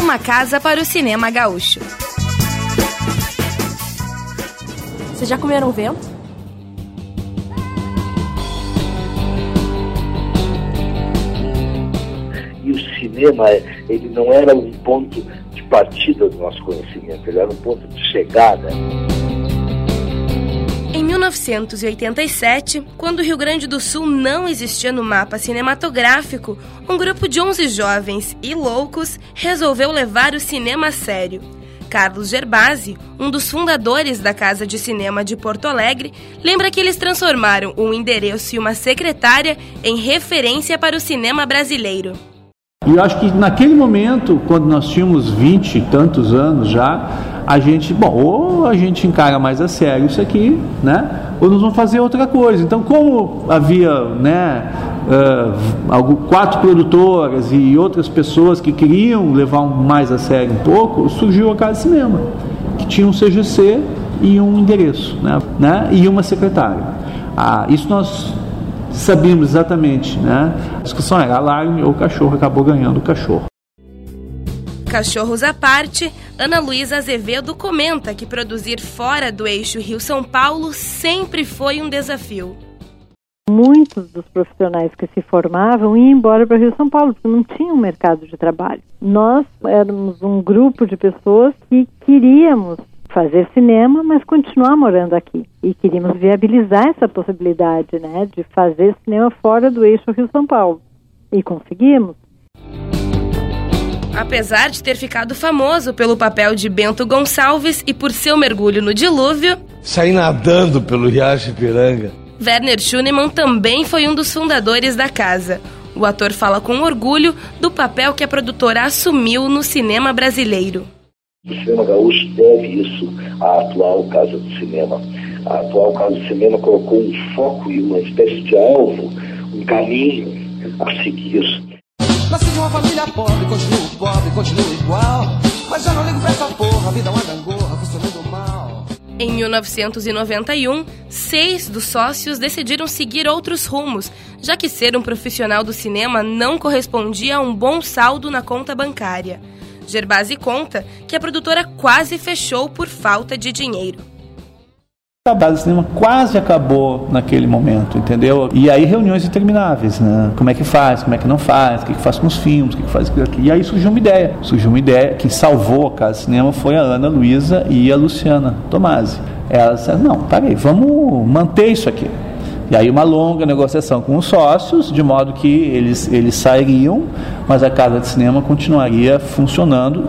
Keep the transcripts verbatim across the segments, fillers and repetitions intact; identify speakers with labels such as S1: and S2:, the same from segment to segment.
S1: uma casa para o cinema gaúcho.
S2: Vocês já comeram vento?
S3: E o cinema, ele não era um ponto de partida do nosso conhecimento, ele era um ponto de chegada.
S1: Em mil novecentos e oitenta e sete, quando o Rio Grande do Sul não existia no mapa cinematográfico, um grupo de onze jovens e loucos resolveu levar o cinema a sério. Carlos Gerbasi, um dos fundadores da Casa de Cinema de Porto Alegre, lembra que eles transformaram um endereço e uma secretária em referência para o cinema brasileiro.
S4: E eu acho que naquele momento, quando nós tínhamos vinte e tantos anos já, a gente, bom, ou a gente encara mais a sério isso aqui, né? Ou nós vamos fazer outra coisa. Então, como havia, né, uh, quatro produtoras e outras pessoas que queriam levar mais a sério um pouco, surgiu a Casa de Cinema, que tinha um C G C e um endereço, né? né? E uma secretária. Ah, isso nós sabíamos exatamente, né? A discussão era alarme ou cachorro, acabou ganhando o cachorro.
S1: Cachorros à parte, Ana Luísa Azevedo comenta que produzir fora do eixo Rio-São Paulo sempre foi um desafio.
S5: Muitos dos profissionais que se formavam iam embora para Rio-São Paulo, porque não tinha um mercado de trabalho. Nós éramos um grupo de pessoas que queríamos fazer cinema, mas continuar morando aqui. E queríamos viabilizar essa possibilidade, né, de fazer cinema fora do eixo Rio-São Paulo. E conseguimos.
S1: Apesar de ter ficado famoso pelo papel de Bento Gonçalves e por seu mergulho no dilúvio,
S6: saí nadando pelo Riacho Ipiranga.
S1: Werner Schunemann também foi um dos fundadores da casa. O ator fala com orgulho do papel que a produtora assumiu no cinema brasileiro.
S3: O cinema gaúcho deve isso à atual Casa do Cinema. A atual Casa do Cinema colocou um foco e uma espécie de alvo, um caminho a seguir.
S7: Nasci de uma família pobre, continuo pobre, continuo igual. Mas já não ligo pra essa porra, a vida é uma gangorra, funcionando mal.
S1: Em mil novecentos e noventa e um, seis dos sócios decidiram seguir outros rumos, já que ser um profissional do cinema não correspondia a um bom saldo na conta bancária. Gerbasi conta que a produtora quase fechou por falta de dinheiro.
S4: A Casa de Cinema quase acabou naquele momento, entendeu? E aí reuniões intermináveis, né? Como é que faz, como é que não faz, o que, que faz com os filmes, o que, que faz com aquilo. E aí surgiu uma ideia. Surgiu uma ideia, quem salvou a Casa de Cinema foi a Ana Luísa e a Luciana Tomasi. Elas disseram, não, peraí, vamos manter isso aqui. E aí uma longa negociação com os sócios, de modo que eles, eles sairiam, mas a Casa de Cinema continuaria funcionando.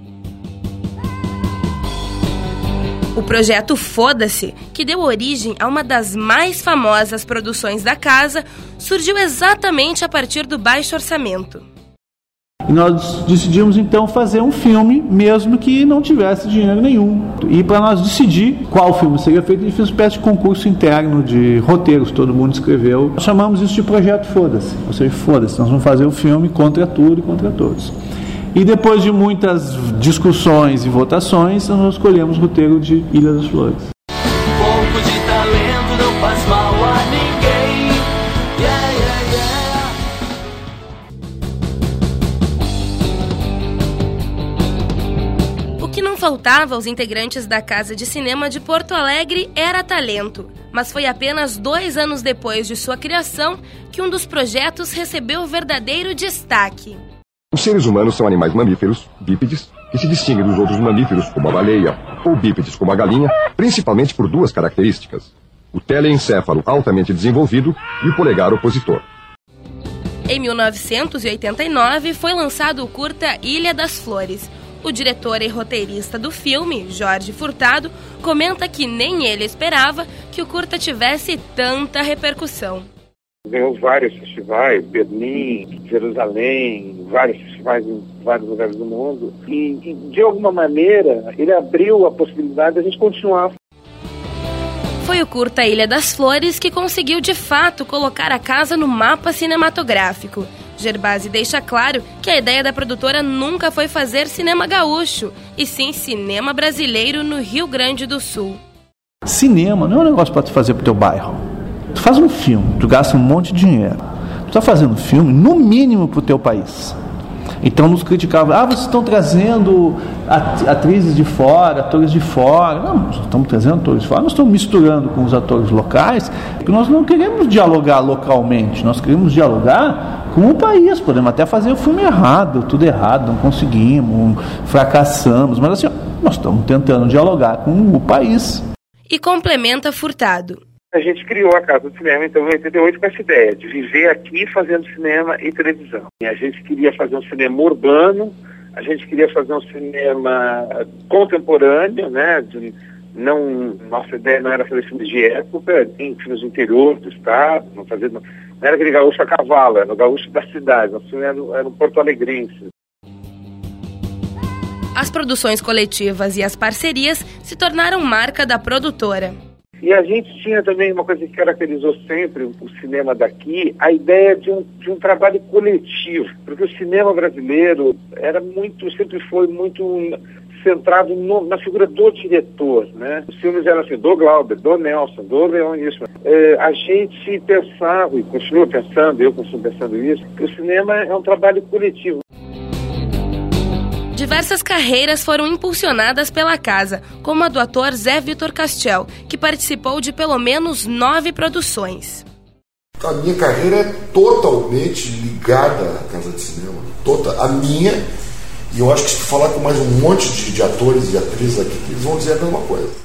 S1: O projeto Foda-se, que deu origem a uma das mais famosas produções da casa, surgiu exatamente a partir do baixo orçamento.
S4: E nós decidimos então fazer um filme, mesmo que não tivesse dinheiro nenhum. E para nós decidir qual filme seria feito, a gente fez uma espécie de concurso interno de roteiros, todo mundo escreveu. Nós chamamos isso de Projeto Foda-se, ou seja, foda-se, nós vamos fazer o filme contra tudo e contra todos. E depois de muitas discussões e votações, nós escolhemos o roteiro de Ilha das Flores.
S7: Pouco de talento não faz mal a ninguém. Yeah, yeah,
S1: yeah. O que não faltava aos integrantes da Casa de Cinema de Porto Alegre era talento. Mas foi apenas dois anos depois de sua criação que um dos projetos recebeu verdadeiro destaque.
S8: Os seres humanos são animais mamíferos, bípedes, que se distinguem dos outros mamíferos, como a baleia, ou bípedes, como a galinha, principalmente por duas características: o teleencéfalo altamente desenvolvido e o polegar opositor.
S1: Em mil novecentos e oitenta e nove foi lançado o curta Ilha das Flores. O diretor e roteirista do filme, Jorge Furtado, comenta que nem ele esperava que o curta tivesse tanta repercussão.
S9: Ganhou vários festivais, Berlim, Jerusalém, vários festivais em vários lugares do mundo. E, e, de alguma maneira, ele abriu a possibilidade de a gente continuar.
S1: Foi o curta Ilha das Flores que conseguiu, de fato, colocar a casa no mapa cinematográfico. Gerbasi deixa claro que a ideia da produtora nunca foi fazer cinema gaúcho, e sim cinema brasileiro no Rio Grande do Sul.
S4: Cinema não é um negócio para tu fazer pro teu bairro. Tu faz um filme, tu gasta um monte de dinheiro. Tu tá fazendo um filme, no mínimo, pro teu país. Então nos criticavam, ah, vocês estão trazendo atrizes de fora, atores de fora. Não, nós estamos trazendo atores de fora, nós estamos misturando com os atores locais, porque nós não queremos dialogar localmente, nós queremos dialogar com o país. Podemos até fazer o filme errado, tudo errado, não conseguimos, fracassamos, mas assim, nós estamos tentando dialogar com o país.
S1: E complementa Furtado.
S9: A gente criou a Casa do Cinema, então, em oitenta e oito, com essa ideia de viver aqui fazendo cinema e televisão. E a gente queria fazer um cinema urbano, a gente queria fazer um cinema contemporâneo, né? De, não, nossa ideia não era fazer filmes de época, nem filmes do interior do estado, não, fazer, não, não era aquele gaúcho a cavalo, era o gaúcho da cidade, nosso filme era, era um porto-alegrense.
S1: As produções coletivas e as parcerias se tornaram marca da produtora.
S9: E a gente tinha também uma coisa que caracterizou sempre o cinema daqui, a ideia de um, de um trabalho coletivo, porque o cinema brasileiro era muito, sempre foi muito centrado no, na figura do diretor, né? Os filmes eram assim, do Glauber, do Nelson, do Leon Nisman. É, a gente pensava, e continua pensando, eu continuo pensando isso, que o cinema é um trabalho coletivo.
S1: Diversas carreiras foram impulsionadas pela casa, como a do ator Zé Vitor Castel, que participou de pelo menos nove produções.
S10: A minha carreira é totalmente ligada à Casa de Cinema. Toda, a minha, e eu acho que se falar com mais um monte de, de atores e atrizes aqui, eles vão dizer a mesma coisa.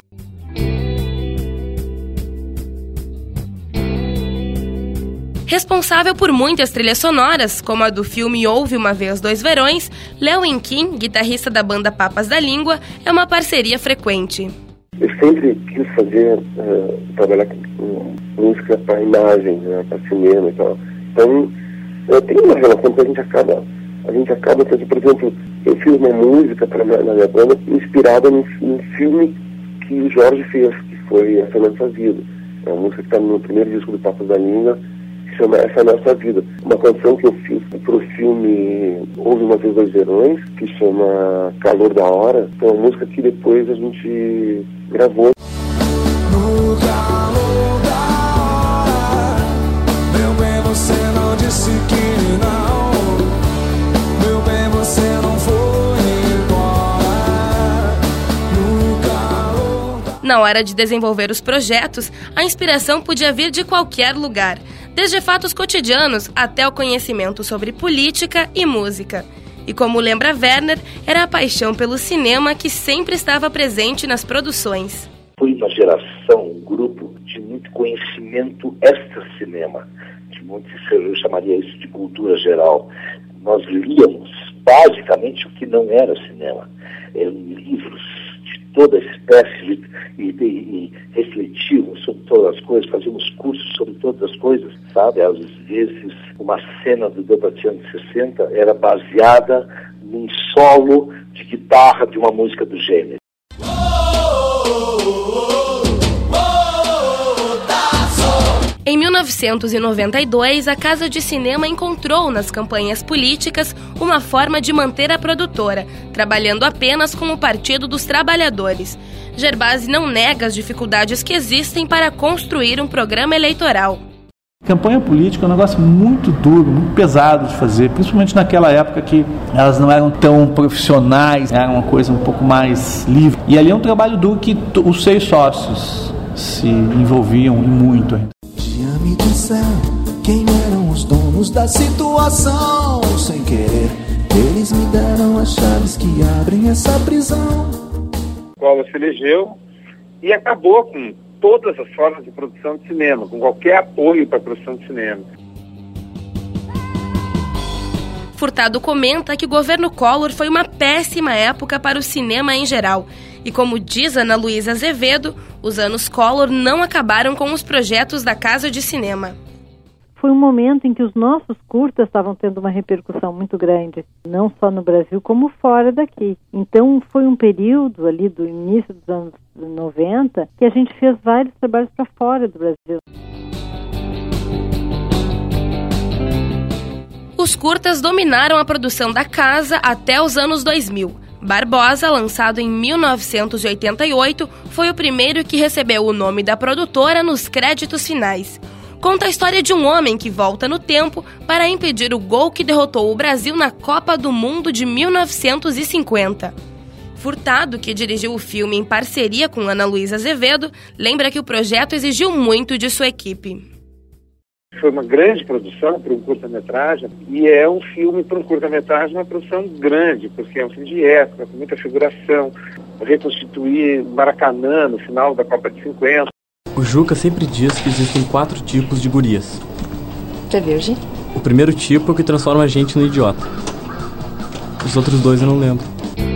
S1: Responsável por muitas trilhas sonoras, como a do filme Houve Uma Vez Dois Verões, Léo Inquim, guitarrista da banda Papas da Língua, é uma parceria frequente.
S11: Eu sempre quis fazer, uh, trabalhar com música para imagem, né, para cinema e tal. Então, eu tenho uma relação que a gente acaba, a gente acaba, por exemplo, eu fiz uma música para na minha banda inspirada num, num filme que o Jorge fez, que foi Essa Nossa Vida. É uma música que está no primeiro disco do Papas da Língua, chama Essa é Nossa Vida. Uma canção que eu fiz para o filme Houve Uma Vez Dois Verões, que chama Calor da Hora. Então, é uma música que depois a gente gravou.
S7: No calor da hora, meu bem, você não disse que não. Meu bem, você não foi embora. No calor da...
S1: Na hora de desenvolver os projetos, a inspiração podia vir de qualquer lugar, desde fatos cotidianos até o conhecimento sobre política e música. E como lembra Werner, era a paixão pelo cinema que sempre estava presente nas produções.
S3: Foi uma geração, um grupo de muito conhecimento extra-cinema, de muito, eu chamaria isso de cultura geral. Nós líamos basicamente o que não era cinema. Eram livros de toda espécie e, e, e refletíamos sobre todas as coisas, fazíamos cursos sobre todas as coisas, sabe? Às vezes, uma cena do debate anos sessenta era baseada num solo de guitarra de uma música do gênero.
S1: Em mil novecentos e noventa e dois, a Casa de Cinema encontrou nas campanhas políticas uma forma de manter a produtora, trabalhando apenas com o Partido dos Trabalhadores. Gerbasi não nega as dificuldades que existem para construir um programa eleitoral.
S4: Campanha política é um negócio muito duro, muito pesado de fazer, principalmente naquela época que elas não eram tão profissionais, era uma coisa um pouco mais livre. E ali é um trabalho duro que os seis sócios se envolviam muito.
S7: Já me disseram quem eram os donos da situação. Sem querer, eles me deram as chaves que abrem essa prisão.
S9: O Collor se elegeu e acabou com todas as formas de produção de cinema, com qualquer apoio para a produção de cinema.
S1: Furtado comenta que o governo Collor foi uma péssima época para o cinema em geral. E como diz Ana Luísa Azevedo, os anos Collor não acabaram com os projetos da Casa de Cinema.
S5: Foi um momento em que os nossos curtas estavam tendo uma repercussão muito grande, não só no Brasil, como fora daqui. Então, foi um período ali do início dos anos noventa que a gente fez vários trabalhos para fora do Brasil.
S1: Os curtas dominaram a produção da casa até os anos dois mil. Barbosa, lançado em mil novecentos e oitenta e oito, foi o primeiro que recebeu o nome da produtora nos créditos finais. conta a história de um homem que volta no tempo para impedir o gol que derrotou o Brasil na Copa do Mundo de mil novecentos e cinquenta. Furtado, que dirigiu o filme em parceria com Ana Luísa Azevedo, lembra que o projeto exigiu muito de sua equipe.
S9: Foi uma grande produção para um curta-metragem, e é um filme para um curta-metragem, uma produção grande, porque é um filme de época, com muita figuração, reconstituir Maracanã no final da Copa de cinquenta.
S12: O Juca sempre diz que existem quatro tipos de gurias.
S2: Tu é virgem?
S12: O primeiro tipo é o que transforma a gente no idiota. Os outros dois eu não lembro.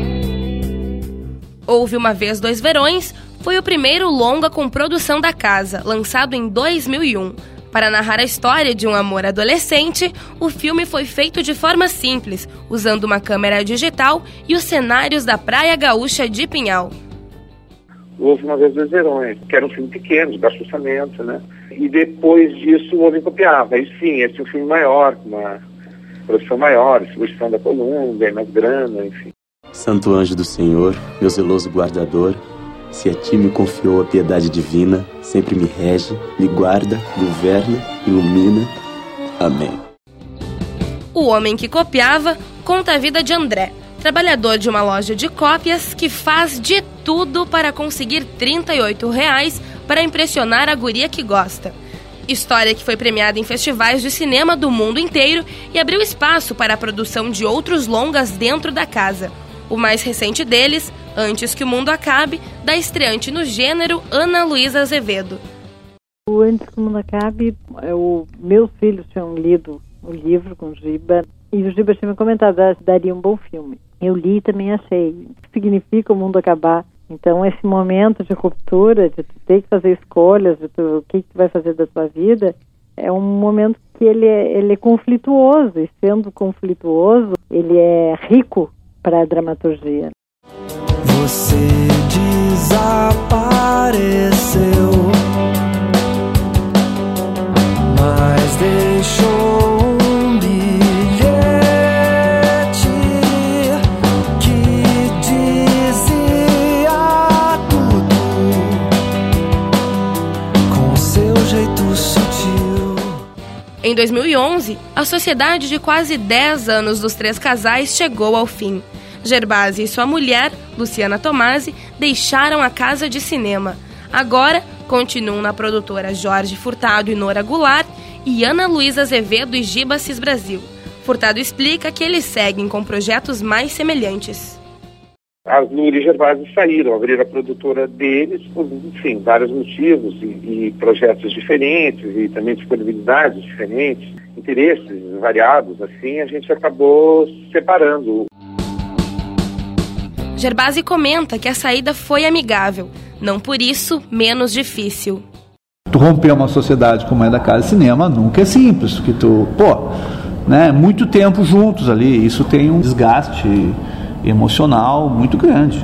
S1: Houve Uma Vez Dois Verões foi o primeiro longa com produção da casa, lançado em dois mil e um. Para narrar a história de um amor adolescente, o filme foi feito de forma simples, usando uma câmera digital e os cenários da Praia Gaúcha de Pinhal.
S9: Houve Uma Vez Dois Verões, que era um filme pequeno, de baixo orçamento, né? E depois disso o Homem Copiava. Aí sim, esse é um filme maior, com uma produção maior, distribuição da Colômbia, mais grana, enfim.
S13: Santo anjo do Senhor, meu zeloso guardador, se a ti me confiou a piedade divina, sempre me rege, me guarda, governa, ilumina. Amém.
S1: O Homem que Copiava conta a vida de André, trabalhador de uma loja de cópias que faz de tudo para conseguir trinta e oito reais para impressionar a guria que gosta. História que foi premiada em festivais de cinema do mundo inteiro e abriu espaço para a produção de outros longas dentro da casa. O mais recente deles, Antes que o Mundo Acabe, da estreante no gênero Ana Luísa Azevedo.
S5: O Antes que o Mundo Acabe, o, meus filhos tinham lido o livro com o Giba, e o Giba tinha me comentado, daria um bom filme. Eu li e também achei. O que significa o mundo acabar? Então, esse momento de ruptura, de tu ter que fazer escolhas, de tu, o que, que tu vai fazer da tua vida, é um momento que ele é, ele é conflituoso, e sendo conflituoso, ele é rico para a dramaturgia.
S7: Você desapareceu, mas deixou um bilhete que dizia tudo com seu jeito sutil.
S1: Em dois mil e onze, a sociedade de quase dez anos dos três casais chegou ao fim. Gervásio e sua mulher, Luciana Tomasi, deixaram a casa de cinema. Agora, continuam na produtora Jorge Furtado e Nora Goulart e Ana Luísa Azevedo e Giba Assis Brasil. Furtado explica que eles seguem com projetos mais semelhantes.
S9: As Nuri e Gervásio saíram, abriram a produtora deles por, enfim, vários motivos e, e projetos diferentes e também disponibilidades diferentes, interesses variados, assim, a gente acabou separando.
S1: Gervásio comenta que a saída foi amigável, não por isso menos difícil.
S4: Tu romper uma sociedade como é da Casa de Cinema nunca é simples, porque tu, pô, né, muito tempo juntos ali, isso tem um desgaste emocional muito grande.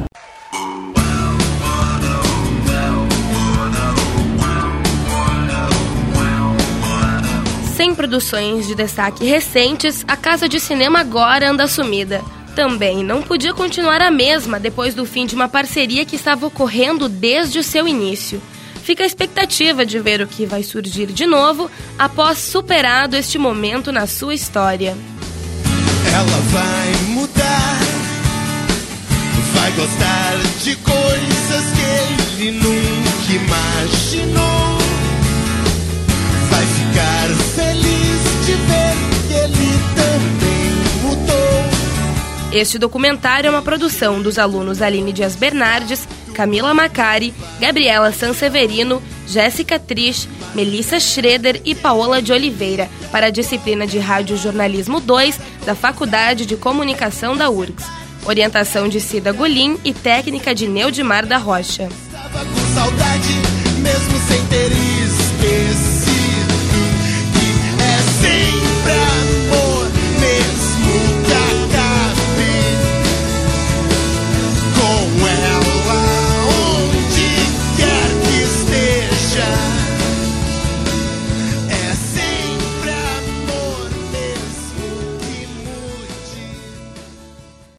S1: Sem produções de destaque recentes, a Casa de Cinema agora anda sumida. Também não podia continuar a mesma depois do fim de uma parceria que estava ocorrendo desde o seu início. Fica a expectativa de ver o que vai surgir de novo após superado este momento na sua história.
S7: Ela vai mudar, vai gostar de coisas que ele nunca imaginou, vai ficar feliz de ver que ele também mudou.
S1: Este documentário é uma produção dos alunos Aline Dias Bernardes, Camila Macari, Gabriela Sanseverino, Jéssica Trich, Melissa Schroeder e Paola de Oliveira, para a disciplina de Rádio Jornalismo dois da Faculdade de Comunicação da U R G S. Orientação de Cida Golim e técnica de Neudimar da Rocha.
S7: Tava com saudade.